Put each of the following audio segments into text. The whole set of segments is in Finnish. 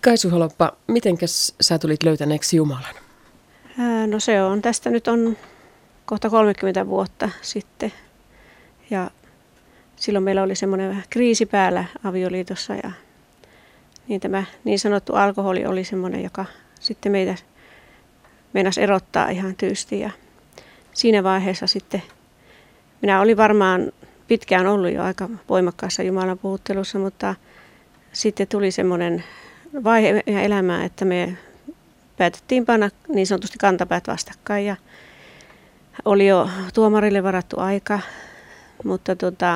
Kaisu Holoppa, mitenkäs sä tulit löytäneeksi Jumalan? No se on, tästä nyt on kohta 30 vuotta sitten ja silloin meillä oli semmoinen vähän kriisi päällä avioliitossa ja niin tämä niin sanottu alkoholi oli semmoinen, joka sitten meitä meinasi erottaa ihan tyystin ja siinä vaiheessa sitten minä olin varmaan pitkään ollut jo aika voimakkaassa Jumalan puhuttelussa, mutta sitten tuli semmoinen vaihe elämää, että me päätettiin panna niin sanotusti kantapäät vastakkain ja oli jo tuomarille varattu aika, mutta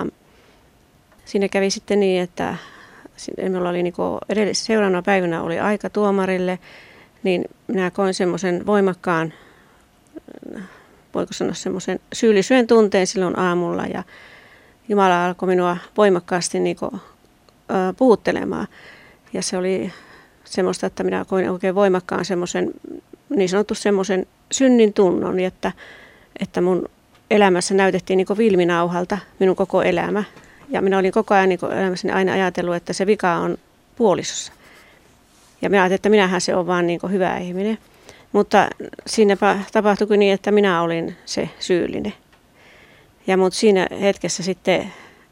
siinä kävi sitten niin, että minulla oli seuraavana päivänä oli aika tuomarille, niin minä koin semmoisen voimakkaan, voiko sanoa semmoisen syyllisyyden tunteen silloin aamulla ja Jumala alkoi minua voimakkaasti puhuttelemaan ja se oli semmoista, että minä koin oikein voimakkaan semmoisen niin sanottu semmoisen synnin tunnon, että mun elämässä näytettiin niin kuin filminauhalta minun koko elämä. Ja minä olin koko ajan niin kuin elämässäni aina ajatellut, että se vika on puolisossa. Ja minä ajattelin, että minähän se on vaan niin kuin hyvä ihminen. Mutta siinäpä tapahtuikin niin, että minä olin se syyllinen. Mutta siinä hetkessä sitten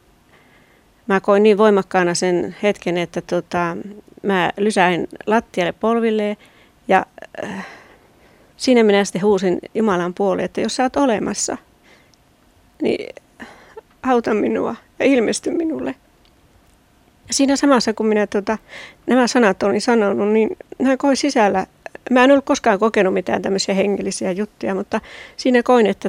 mä koin niin voimakkaana sen hetken, että mä lysäin lattialle polvilleen ja siinä minä sitten huusin Jumalan puoleen, että jos sä oot olemassa, niin auta minua ja ilmesty minulle. Siinä samassa, kun minä nämä sanat olin sanonut, niin mä koin sisällä, mä en ollut koskaan kokenut mitään tämmöisiä hengellisiä juttuja, mutta siinä koin, että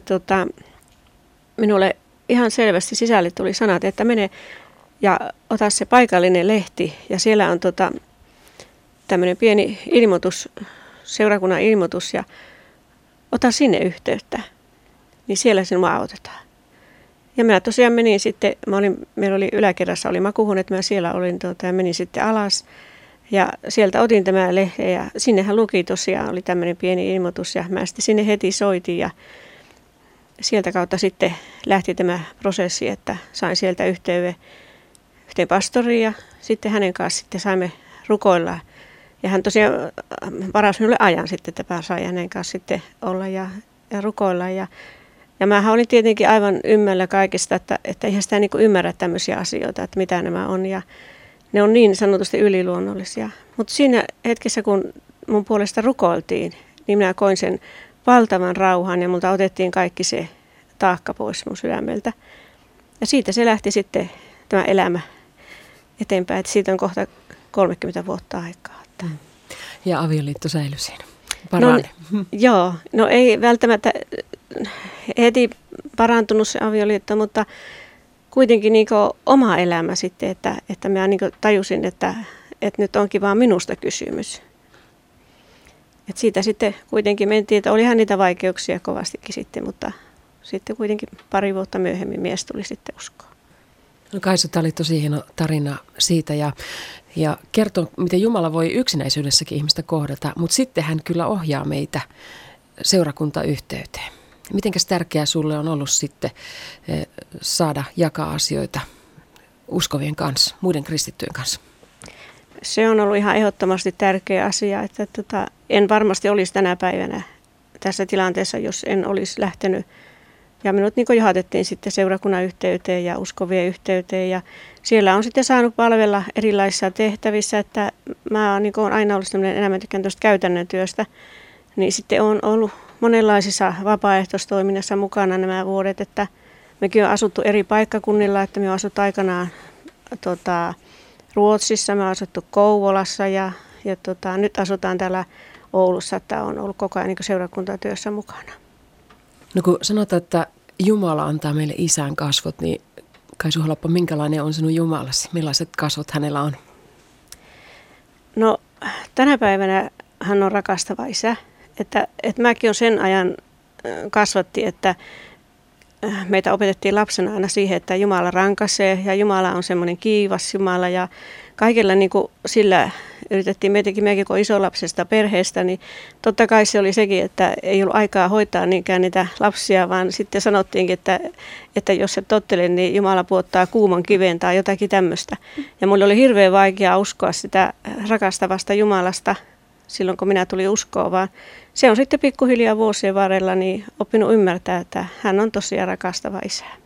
minulle ihan selvästi sisälle tuli sanat, että mene ja ota se paikallinen lehti ja siellä on tämmöinen pieni ilmoitus, seurakunnan ilmoitus ja ota sinne yhteyttä, niin siellä sinua autetaan. Ja minä tosiaan menin sitten, meillä oli yläkerrassa oli makuuhuone, mä siellä olin ja menin sitten alas ja sieltä otin tämän lehden ja sinnehän luki tosiaan, oli tämmöinen pieni ilmoitus ja mä sitten sinne heti soitin ja sieltä kautta sitten lähti tämä prosessi, että sain sieltä yhteen pastoriin ja sitten hänen kanssa sitten saimme rukoilla. Ja hän tosiaan varasi minulle ajan sitten, että sai hänen kanssa sitten olla ja rukoilla. Ja mähän olin tietenkin aivan ymmällä kaikista, että eihän sitä niin kuin ymmärrä tämmöisiä asioita, että mitä nämä on. Ja ne on niin sanotusti yliluonnollisia. Mutta siinä hetkessä, kun mun puolesta rukoiltiin, niin minä koin sen valtavan rauhan ja multa otettiin kaikki se taakka pois mun sydämeltä. Ja siitä se lähti sitten tämä elämä eteenpäin, että siitä on kohta 30 vuotta aikaa. Ja avioliitto säilyi siinä. Joo, no ei välttämättä heti parantunut se avioliitto, mutta kuitenkin niin kuin oma elämä sitten, että mä niin kuin tajusin, että nyt onkin vaan minusta kysymys. Et siitä sitten kuitenkin mentiin, että olihan niitä vaikeuksia kovastikin sitten, mutta sitten kuitenkin pari vuotta myöhemmin mies tuli sitten uskoon. No Kaisu, tämä oli tosi hieno tarina siitä ja kertoo, miten Jumala voi yksinäisyydessäkin ihmistä kohdata, mutta sitten hän kyllä ohjaa meitä seurakuntayhteyteen. Mitenkäs tärkeää sulle on ollut sitten saada jakaa asioita uskovien kanssa, muiden kristittyjen kanssa? Se on ollut ihan ehdottomasti tärkeä asia, että en varmasti olisi tänä päivänä tässä tilanteessa, jos en olisi lähtenyt. Ja minut niin johdatettiin sitten seurakunnan yhteyteen ja uskovien yhteyteen ja siellä on sitten saanut palvella erilaisissa tehtävissä, että mä oon niin aina ollut enemmän tykkään tuosta käytännön työstä, niin sitten on ollut monenlaisissa vapaaehtoistoiminnassa mukana nämä vuodet, että mekin on asuttu eri paikkakunnilla, että me on asuttu aikanaan Ruotsissa, me on asuttu Kouvolassa ja nyt asutaan täällä Oulussa, että on ollut koko ajan niin seurakuntatyössä mukana. No kun sanotaan, että Jumala antaa meille isän kasvot, niin Kaisu Holoppa, minkälainen on sinun Jumalasi? Millaiset kasvot hänellä on? No tänä päivänä hän on rakastava isä. Että mäkin on sen ajan kasvatti, että meitä opetettiin lapsena aina siihen, että Jumala rankaisee ja Jumala on semmoinen kiivas Jumala ja kaikella niin kuin sillä yritettiin mekin kun isolapsesta perheestä, niin totta kai se oli sekin, että ei ollut aikaa hoitaa niinkään niitä lapsia, vaan sitten sanottiinkin, että jos et tottele, niin Jumala puottaa kuuman kiven tai jotakin tämmöistä. Ja mulle oli hirveän vaikea uskoa sitä rakastavasta Jumalasta silloin, kun minä tulin uskoon, vaan se on sitten pikkuhiljaa vuosien varrella niin oppinut ymmärtää, että hän on tosiaan rakastava isä.